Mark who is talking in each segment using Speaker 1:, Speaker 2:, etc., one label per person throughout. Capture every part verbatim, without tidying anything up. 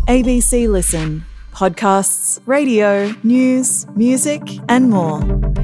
Speaker 1: A B C Listen. Podcasts, radio, news, music and more.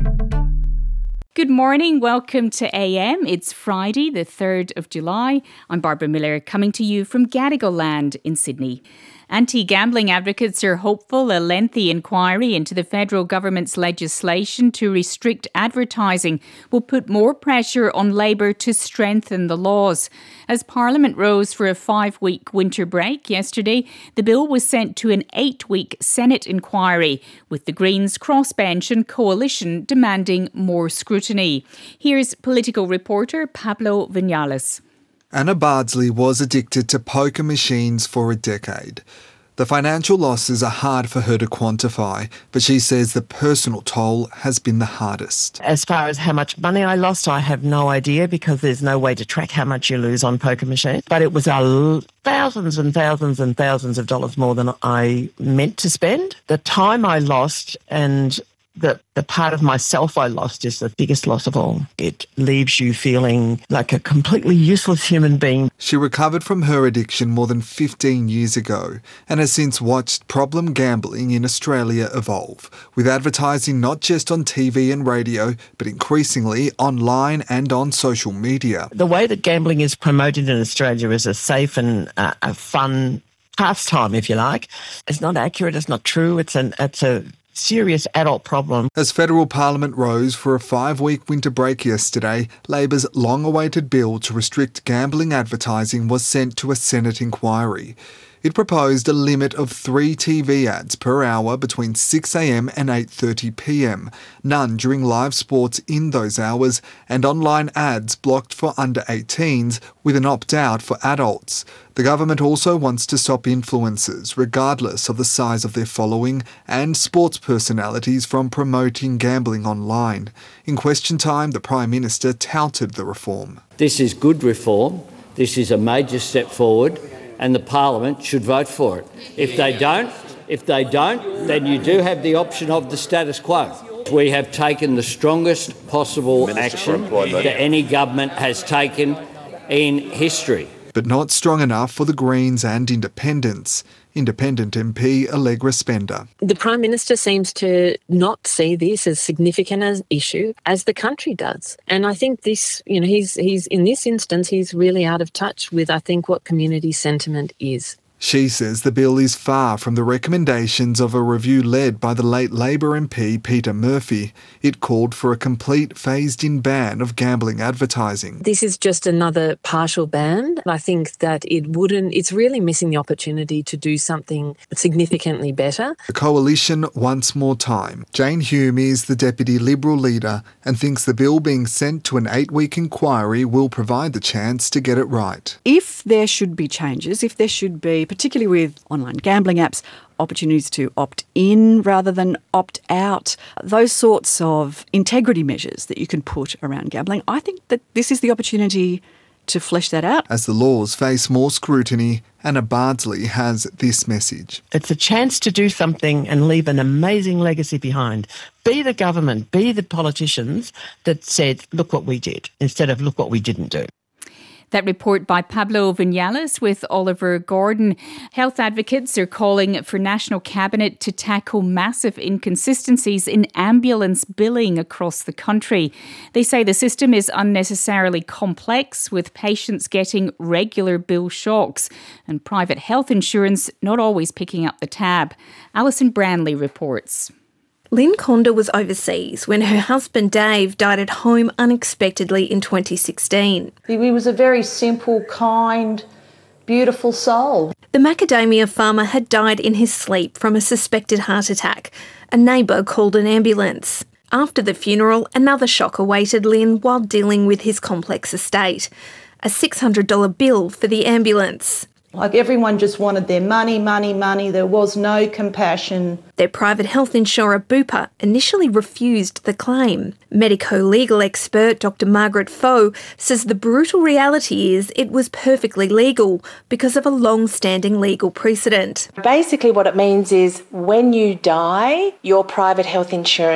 Speaker 2: Good morning. Welcome to A M. It's Friday, the third of July. I'm Barbara Miller, coming to you from Gadigal Land in Sydney. Anti-gambling advocates are hopeful a lengthy inquiry into the federal government's legislation to restrict advertising will put more pressure on Labor to strengthen the laws. As Parliament rose for a five-week winter break yesterday, the bill was sent to an eight-week Senate inquiry, with the Greens crossbench and coalition demanding more scrutiny. Here's political reporter Pablo Vinales.
Speaker 3: Anna Bardsley was addicted to poker machines for a decade. The financial losses are hard for her to quantify, but she says the personal toll has been the hardest.
Speaker 4: As far as how much money I lost, I have no idea because there's no way to track how much you lose on poker machines. But it was a thousands and thousands and thousands of dollars more than I meant to spend. The time I lost and The, the part of myself I lost is the biggest loss of all. It leaves you feeling like a completely useless human being.
Speaker 3: She recovered from her addiction more than fifteen years ago and has since watched problem gambling in Australia evolve, with advertising not just on T V and radio, but increasingly online and on social media.
Speaker 4: The way that gambling is promoted in Australia is a safe and uh, a fun pastime, if you like. It's not accurate, it's not true, it's an it's a serious adult problem.
Speaker 3: As federal parliament rose for a five-week winter break yesterday, Labor's long-awaited bill to restrict gambling advertising was sent to a Senate inquiry. It proposed a limit of three T V ads per hour between six a m and eight thirty p m, none during live sports in those hours, and online ads blocked for under eighteens with an opt-out for adults. The government also wants to stop influencers, regardless of the size of their following, and sports personalities from promoting gambling online. In question time, the Prime Minister touted the reform.
Speaker 5: This is good reform. This is a major step forward, and the Parliament should vote for it. If they don't, if they don't, then you do have the option of the status quo. We have taken the strongest possible action that any government has taken in history.
Speaker 3: But not strong enough for the Greens and Independents. Independent M P Allegra Spender.
Speaker 6: The Prime Minister seems to not see this as significant an issue as the country does. And I think this, you know, he's he's in this instance, he's really out of touch with, I think, what community sentiment is.
Speaker 3: She says the bill is far from the recommendations of a review led by the late Labor M P Peter Murphy. It called for a complete phased-in ban of gambling advertising.
Speaker 6: This is just another partial ban. I think that it wouldn't, it's really missing the opportunity to do something significantly better.
Speaker 3: The coalition wants more time. Jane Hume is the Deputy Liberal leader and thinks the bill being sent to an eight-week inquiry will provide the chance to get it right.
Speaker 7: If there should be changes, if there should be, particularly with online gambling apps, opportunities to opt in rather than opt out, those sorts of integrity measures that you can put around gambling, I think that this is the opportunity to flesh that out.
Speaker 3: As the laws face more scrutiny, Anna Bardsley has this message.
Speaker 4: It's a chance to do something and leave an amazing legacy behind. Be the government, be the politicians that said, look what we did, instead of look what we didn't do.
Speaker 2: That report by Pablo Vinales with Oliver Gordon. Health advocates are calling for National Cabinet to tackle massive inconsistencies in ambulance billing across the country. They say the system is unnecessarily complex, with patients getting regular bill shocks and private health insurance not always picking up the tab. Alison Branley reports.
Speaker 8: Lynn Conda was overseas when her husband Dave died at home unexpectedly in twenty sixteen.
Speaker 9: He was a very simple, kind, beautiful soul.
Speaker 8: The macadamia farmer had died in his sleep from a suspected heart attack. A neighbour called an ambulance. After the funeral, another shock awaited Lynn while dealing with his complex estate. A six hundred dollars bill for the ambulance.
Speaker 9: Like everyone just wanted their money, money, money. There was no compassion.
Speaker 8: Their private health insurer, Bupa, initially refused the claim. Medico-legal expert Doctor Margaret Foe says the brutal reality is it was perfectly legal because of a long-standing legal precedent.
Speaker 10: Basically what it means is when you die, your private health insurance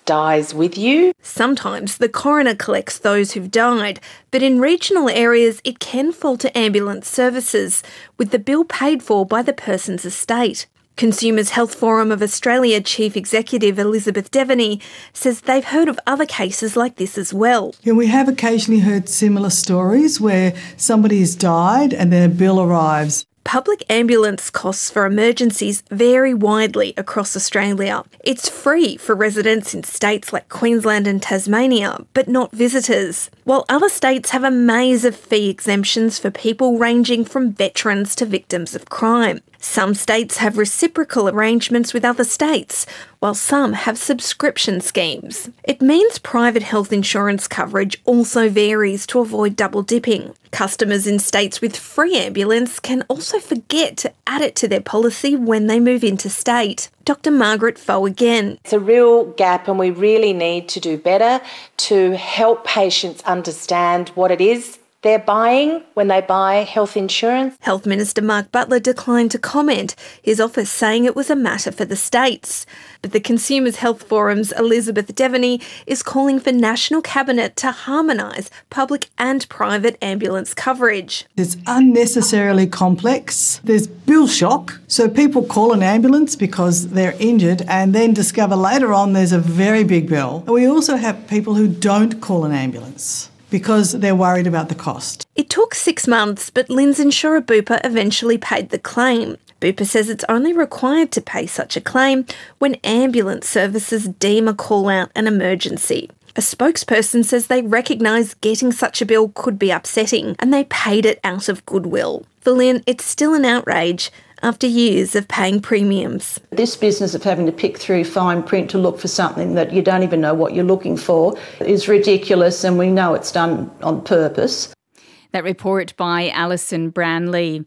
Speaker 10: dies with you.
Speaker 8: Sometimes the coroner collects those who've died, but in regional areas it can fall to ambulance services, with the bill paid for by the person's estate. Consumers Health Forum of Australia Chief Executive Elizabeth Devaney says they've heard of other cases like this as well.
Speaker 11: Yeah, we have occasionally heard similar stories where somebody has died and then a bill arrives.
Speaker 8: Public ambulance costs for emergencies vary widely across Australia. It's free for residents in states like Queensland and Tasmania, but not visitors, while other states have a maze of fee exemptions for people ranging from veterans to victims of crime. Some states have reciprocal arrangements with other states, while some have subscription schemes. It means private health insurance coverage also varies to avoid double dipping. Customers in states with free ambulance can also forget to add it to their policy when they move interstate. Doctor Margaret Foe again.
Speaker 10: It's a real gap and we really need to do better to help patients understand what it is they're buying when they buy health insurance.
Speaker 8: Health Minister Mark Butler declined to comment, his office saying it was a matter for the states. But the Consumers Health Forum's Elizabeth Devaney is calling for National Cabinet to harmonise public and private ambulance coverage.
Speaker 11: It's unnecessarily complex. There's bill shock, so people call an ambulance because they're injured and then discover later on there's a very big bill. We also have people who don't call an ambulance because they're worried about the cost.
Speaker 8: It took six months, but Lynn's insurer Bupa eventually paid the claim. Bupa says it's only required to pay such a claim when ambulance services deem a call-out an emergency. A spokesperson says they recognise getting such a bill could be upsetting and they paid it out of goodwill. For Lynn, it's still an outrage after years of paying premiums.
Speaker 9: This business of having to pick through fine print to look for something that you don't even know what you're looking for is ridiculous, and we know it's done on purpose.
Speaker 2: That report by Alison Branley.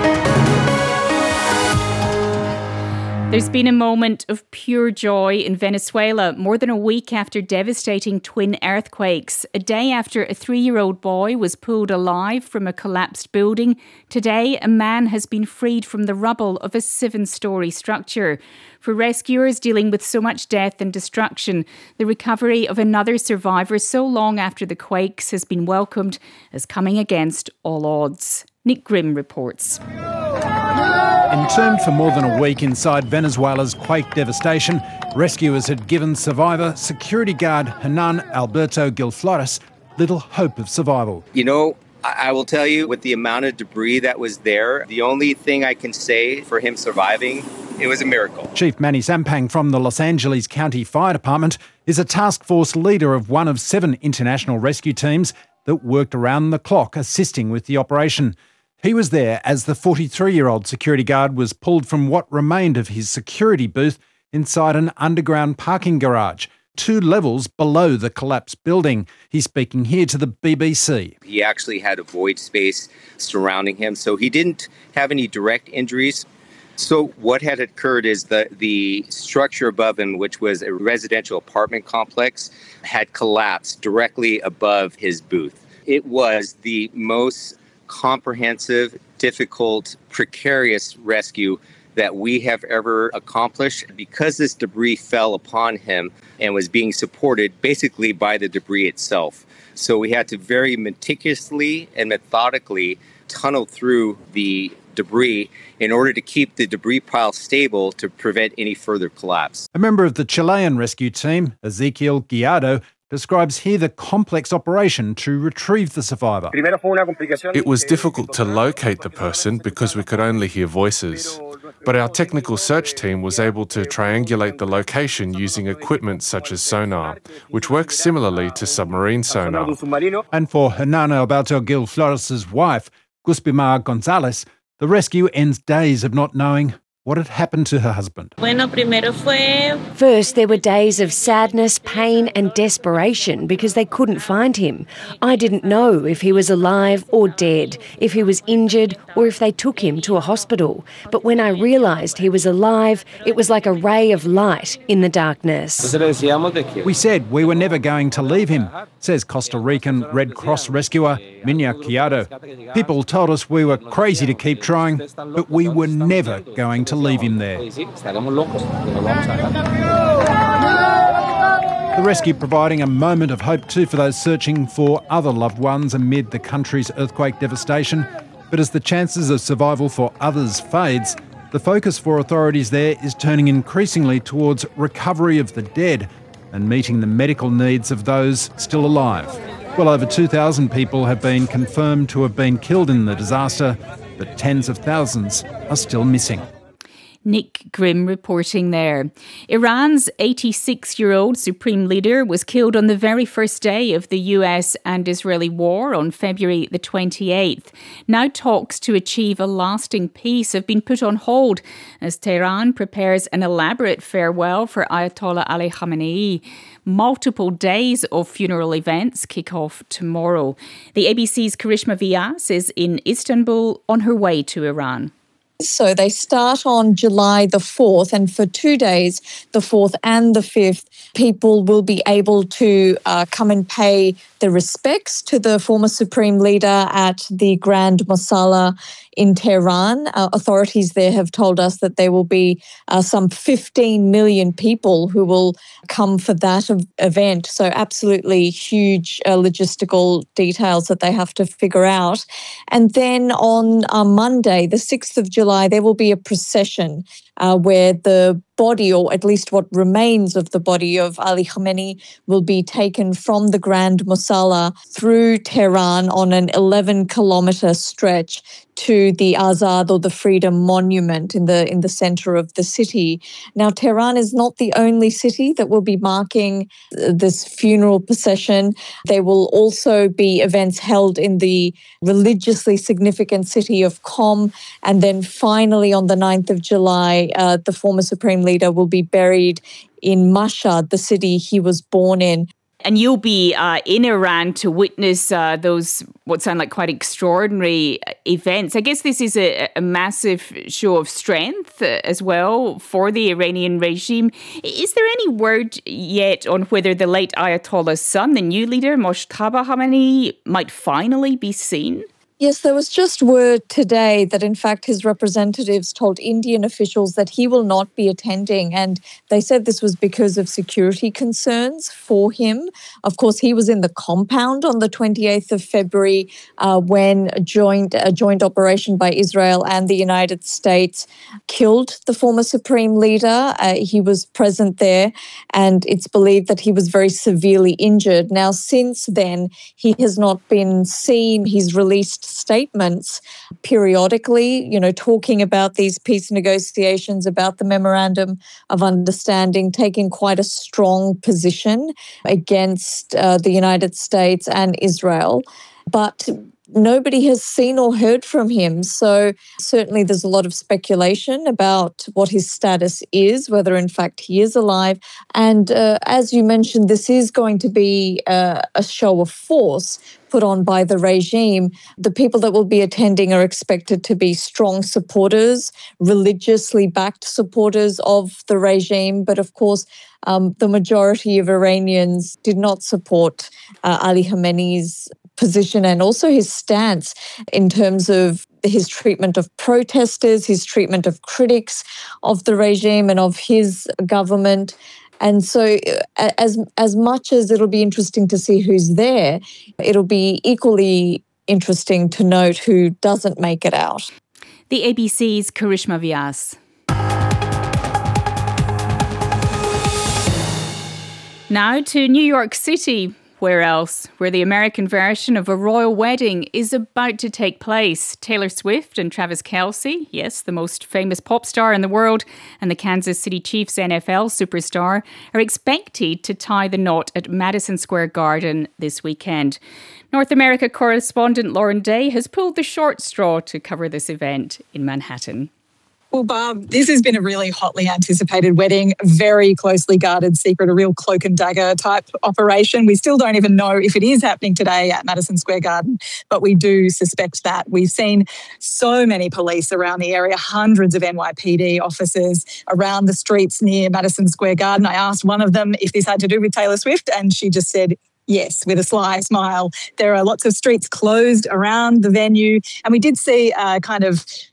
Speaker 2: There's been a moment of pure joy in Venezuela more than a week after devastating twin earthquakes. A day after a three-year-old boy was pulled alive from a collapsed building, today a man has been freed from the rubble of a seven-storey structure. For rescuers dealing with so much death and destruction, the recovery of another survivor so long after the quakes has been welcomed as coming against all odds. Nick Grimm reports.
Speaker 12: Interned for more than a week inside Venezuela's quake devastation, rescuers had given survivor security guard Hernan Alberto Gil Flores little hope of survival.
Speaker 13: You know, I will tell you, with the amount of debris that was there, the only thing I can say for him surviving, it was a miracle.
Speaker 12: Chief Manny Sampang from the Los Angeles County Fire Department is a task force leader of one of seven international rescue teams that worked around the clock assisting with the operation. He was there as the forty-three-year-old security guard was pulled from what remained of his security booth inside an underground parking garage, two levels below the collapsed building. He's speaking here to the B B C.
Speaker 13: He actually had a void space surrounding him, so he didn't have any direct injuries. So what had occurred is that the structure above him, which was a residential apartment complex, had collapsed directly above his booth. It was the most comprehensive, difficult, precarious rescue that we have ever accomplished because this debris fell upon him and was being supported basically by the debris itself. So we had to very meticulously and methodically tunnel through the debris in order to keep the debris pile stable to prevent any further collapse.
Speaker 12: A member of the Chilean rescue team, Ezequiel Guiado, describes here the complex operation to retrieve the survivor.
Speaker 14: It was difficult to locate the person because we could only hear voices. But our technical search team was able to triangulate the location using equipment such as sonar, which works similarly to submarine sonar.
Speaker 12: And for Hernan Alberto Gil Flores' wife, Guspimar Gonzalez, the rescue ends days of not knowing what had happened to her husband.
Speaker 15: First, there were days of sadness, pain and desperation because they couldn't find him. I didn't know if he was alive or dead, if he was injured or if they took him to a hospital. But when I realised he was alive, it was like a ray of light in the darkness.
Speaker 12: We said we were never going to leave him, says Costa Rican Red Cross rescuer Minya Chiado. People told us we were crazy to keep trying, but we were never going to leave him there. The rescue providing a moment of hope too for those searching for other loved ones amid the country's earthquake devastation. But as the chances of survival for others fades, the focus for authorities there is turning increasingly towards recovery of the dead and meeting the medical needs of those still alive. Well over two thousand people have been confirmed to have been killed in the disaster, but tens of thousands are still missing.
Speaker 2: Nick Grimm reporting there. Iran's eighty-six-year-old supreme leader was killed on the very first day of the U S and Israeli war on February the twenty-eighth. Now talks to achieve a lasting peace have been put on hold as Tehran prepares an elaborate farewell for Ayatollah Ali Khamenei. Multiple days of funeral events kick off tomorrow. The A B C's Karishma Vyas is in Istanbul on her way to Iran.
Speaker 16: So they start on July the fourth, and for two days, the fourth and the fifth, people will be able to uh, come and pay their respects to the former Supreme Leader at the Grand Mosala in Tehran. Uh, authorities there have told us that there will be uh, some fifteen million people who will come for that event. So absolutely huge uh, logistical details that they have to figure out. And then on uh, Monday, the sixth of July, there will be a procession uh, where the body, or at least what remains of the body of Ali Khamenei, will be taken from the Grand Mosala through Tehran on an eleven kilometre stretch to the Azad, or the Freedom Monument, in the in the centre of the city. Now, Tehran is not the only city that will be marking this funeral procession. There will also be events held in the religiously significant city of Qom, and then finally on the ninth of July, uh, the former Supreme Leader will be buried in Mashhad, the city he was born in.
Speaker 2: And you'll be uh, in Iran to witness uh, those, what sound like quite extraordinary events. I guess this is a, a massive show of strength uh, as well for the Iranian regime. Is there any word yet on whether the late Ayatollah's son, the new leader, Mojtaba Khamenei, might finally be seen?
Speaker 16: Yes, there was just word today that, in fact, his representatives told Indian officials that he will not be attending. And they said this was because of security concerns for him. Of course, he was in the compound on the twenty-eighth of February uh, when a joint, a joint operation by Israel and the United States killed the former Supreme Leader. Uh, he was present there, and it's believed that he was very severely injured. Now, since then, he has not been seen. He's released statements periodically, you know, talking about these peace negotiations, about the memorandum of understanding, taking quite a strong position against uh, the United States and Israel. But nobody has seen or heard from him. So certainly there's a lot of speculation about what his status is, whether in fact he is alive. And uh, as you mentioned, this is going to be uh, a show of force put on by the regime. The people that will be attending are expected to be strong supporters, religiously backed supporters of the regime. But of course, um, the majority of Iranians did not support uh, Ali Khamenei's position and also his stance in terms of his treatment of protesters, his treatment of critics of the regime and of his government. And so as as much as it'll be interesting to see who's there, it'll be equally interesting to note who doesn't make it out.
Speaker 2: The A B C's Karishma Vyas. Now to New York City. Where else? Where the American version of a royal wedding is about to take place. Taylor Swift and Travis Kelce, yes, the most famous pop star in the world, and the Kansas City Chiefs N F L superstar, are expected to tie the knot at Madison Square Garden this weekend. North America correspondent Lauren Day has pulled the short straw to cover this event in Manhattan.
Speaker 17: Well, Barb, this has been a really hotly anticipated wedding, very closely guarded secret, a real cloak and dagger type operation. We still don't even know if it is happening today at Madison Square Garden, but we do suspect that. We've seen so many police around the area, hundreds of N Y P D officers around the streets near Madison Square Garden. I asked one of them if this had to do with Taylor Swift, and she just said, yes, with a sly smile. There are lots of streets closed around the venue. And we did see a kind of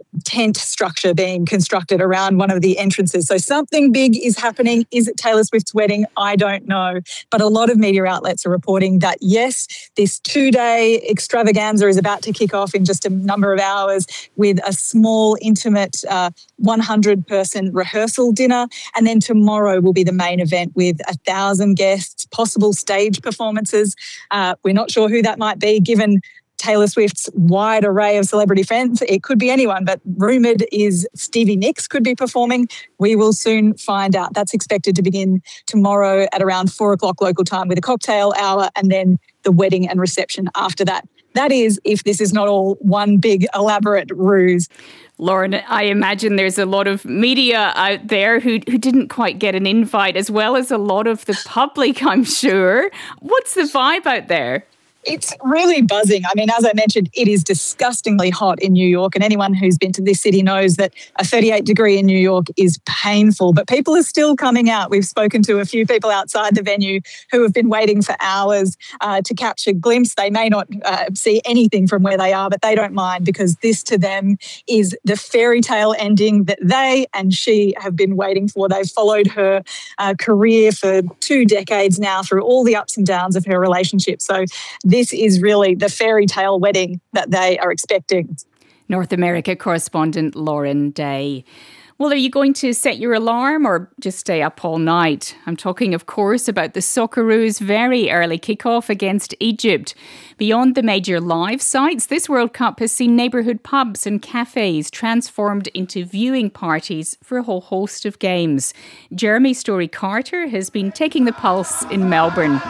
Speaker 17: tent structure being constructed around one of the entrances. So something big is happening. Is it Taylor Swift's wedding? I don't know. But a lot of media outlets are reporting that, yes, this two-day extravaganza is about to kick off in just a number of hours with a small, intimate uh, one hundred person rehearsal dinner. And then tomorrow will be the main event with a thousand guests, possible stage performances. Uh, we're not sure who that might be, given Taylor Swift's wide array of celebrity friends. It could be anyone, but rumoured is Stevie Nicks could be performing. We will soon find out. That's expected to begin tomorrow at around four o'clock local time with a cocktail hour and then the wedding and reception after that. That is, if this is not all one big elaborate ruse.
Speaker 2: Lauren, I imagine there's a lot of media out there who, who didn't quite get an invite, as well as a lot of the public, I'm sure. What's the vibe out there?
Speaker 17: It's really buzzing. I mean, as I mentioned, it is disgustingly hot in New York, and anyone who's been to this city knows that a thirty-eight degree in New York is painful, but people are still coming out. We've spoken to a few people outside the venue who have been waiting for hours uh, to catch a glimpse. They may not uh, see anything from where they are, but they don't mind, because this to them is the fairy tale ending that they and she have been waiting for. They've followed her uh, career for two decades now through all the ups and downs of her relationship. So this is really the fairy tale wedding that they are expecting.
Speaker 2: North America correspondent Lauren Day. Well, are you going to set your alarm or just stay up all night? I'm talking, of course, about the Socceroos' very early kickoff against Egypt. Beyond the major live sites, this World Cup has seen neighbourhood pubs and cafes transformed into viewing parties for a whole host of games. Jeremy Story Carter has been taking the pulse in Melbourne.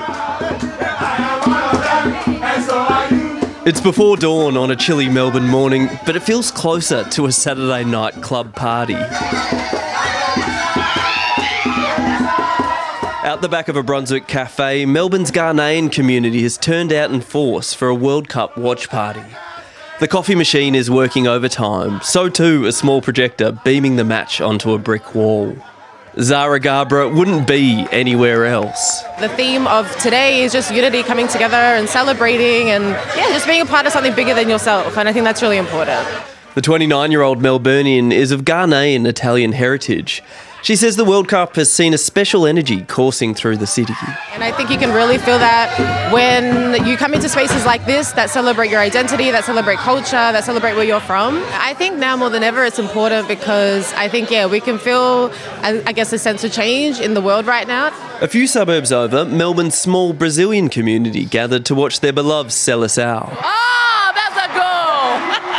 Speaker 18: It's before dawn on a chilly Melbourne morning, but it feels closer to a Saturday night club party. Out the back of a Brunswick cafe, Melbourne's Ghanaian community has turned out in force for a World Cup watch party. The coffee machine is working overtime, so too a small projector beaming the match onto a brick wall. Zara Gabra wouldn't be anywhere else.
Speaker 19: The theme of today is just unity, coming together and celebrating and yeah, just being a part of something bigger than yourself. And I think that's really important.
Speaker 18: The twenty-nine-year-old Melburnian is of Ghanaian Italian heritage. She says the World Cup has seen a special energy coursing through the city.
Speaker 19: And I think you can really feel that when you come into spaces like this that celebrate your identity, that celebrate culture, that celebrate where you're from. I think now more than ever it's important because I think, yeah, we can feel, I guess, a sense of change in the world right now.
Speaker 18: A few suburbs over, Melbourne's small Brazilian community gathered to watch their beloved Seleção.
Speaker 19: Oh, that's a goal!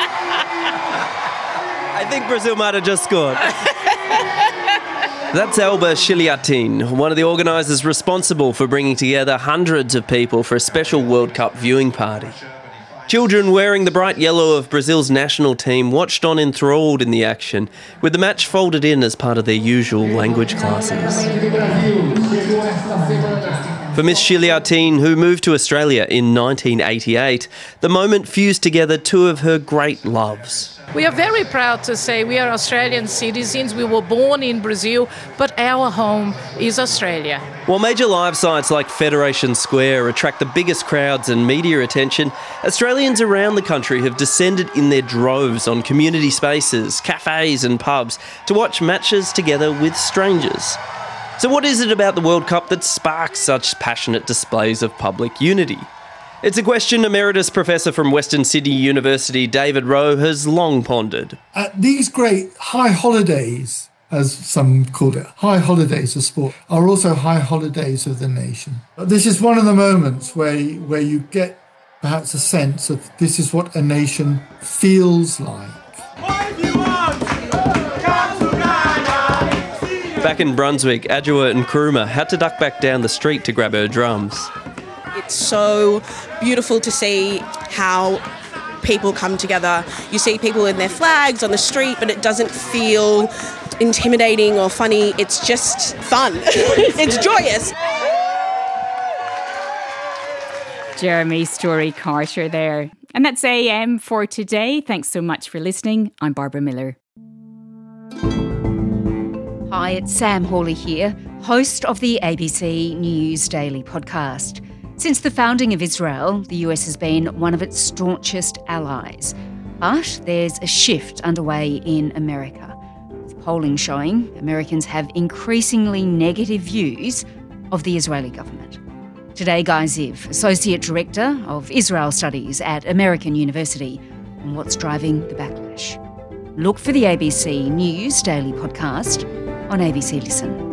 Speaker 18: I think Brazil might have just scored. That's Elba Chiliatin, one of the organisers responsible for bringing together hundreds of people for a special World Cup viewing party. Children wearing the bright yellow of Brazil's national team watched on enthralled in the action, with the match folded in as part of their usual language classes. For Miss Chiliatin, who moved to Australia in nineteen eighty-eight, the moment fused together two of her great loves.
Speaker 20: We are very proud to say we are Australian citizens. We were born in Brazil, but our home is Australia.
Speaker 18: While major live sites like Federation Square attract the biggest crowds and media attention, Australians around the country have descended in their droves on community spaces, cafes and pubs to watch matches together with strangers. So what is it about the World Cup that sparks such passionate displays of public unity? It's a question Emeritus Professor from Western Sydney University, David Rowe, has long pondered.
Speaker 21: Uh, these great high holidays, as some called it, high holidays of sport, are also high holidays of the nation. This is one of the moments where, where you get perhaps a sense of this is what a nation feels like.
Speaker 18: Back in Brunswick, Adjoa Nkrumah had to duck back down the street to grab her drums.
Speaker 22: It's so beautiful to see how people come together. You see people in their flags on the street, but it doesn't feel intimidating or funny. It's just fun. It's joyous.
Speaker 2: Jeremy Story Carter there. And that's A M for today. Thanks so much for listening. I'm Barbara Miller.
Speaker 23: Hi, it's Sam Hawley here, host of the A B C News Daily podcast. Since the founding of Israel, the U S has been one of its staunchest allies. But there's a shift underway in America, with polling showing Americans have increasingly negative views of the Israeli government. Today, Guy Ziv, Associate Director of Israel Studies at American University, on what's driving the backlash. Look for the A B C News Daily podcast on A B C Listen.